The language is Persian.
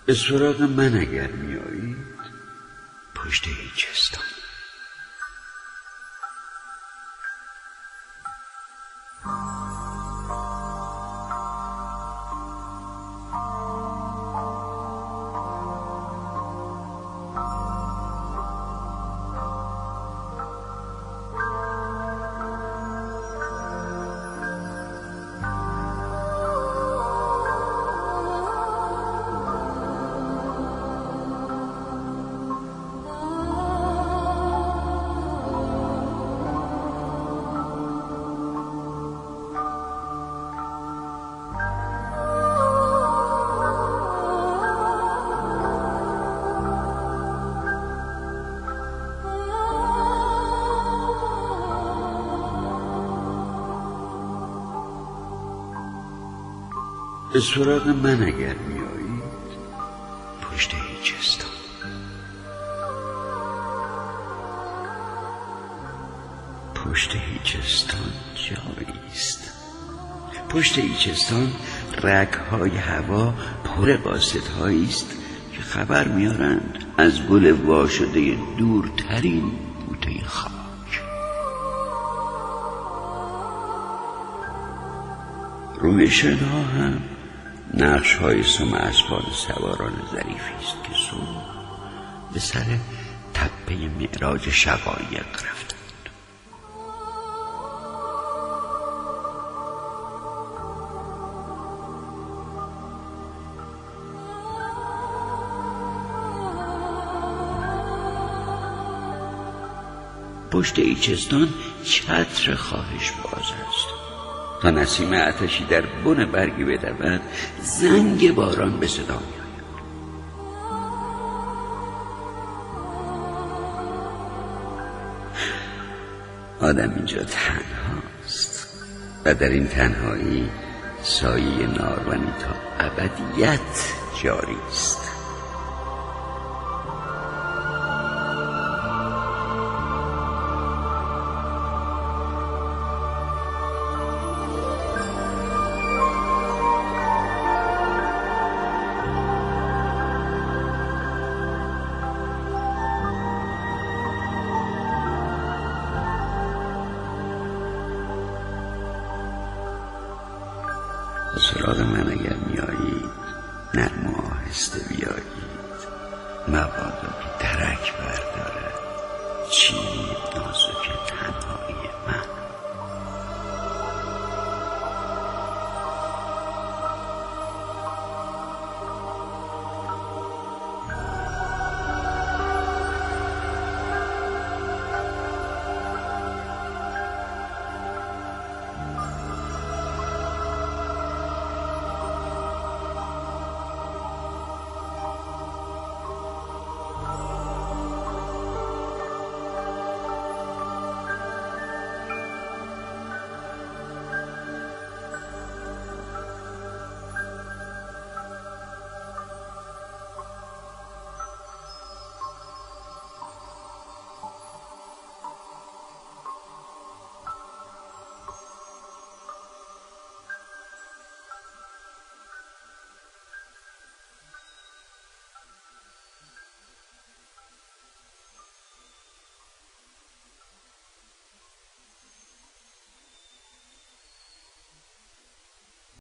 به سراغ من اگر میایید پشت هیچستان. به سراغ من اگر میایید پشت هیچستان. پشت هیچستان جاییست. پشت هیچستان رگ‌های هوا پر قاصدهایی است که خبر میارند از گل واشده دورترین بوته خاک. رومیشن‌ها هم نقش های سم اسبان سواران ظریفی است که صبح به سر تپه معراج شقایق رفتند. پشت هیچستان چتر خواهش باز است. تا نسیم آتشی در بن برگی بدود زنگ باران به صدا می‌آید. آدم اینجا تنهاست و در این تنهایی سایه نارونی تا ابدیت جاری است. به سراغ من اگر میایید نرم و آهسته بیایید، مبادا که درک برداره چینی نازک تنها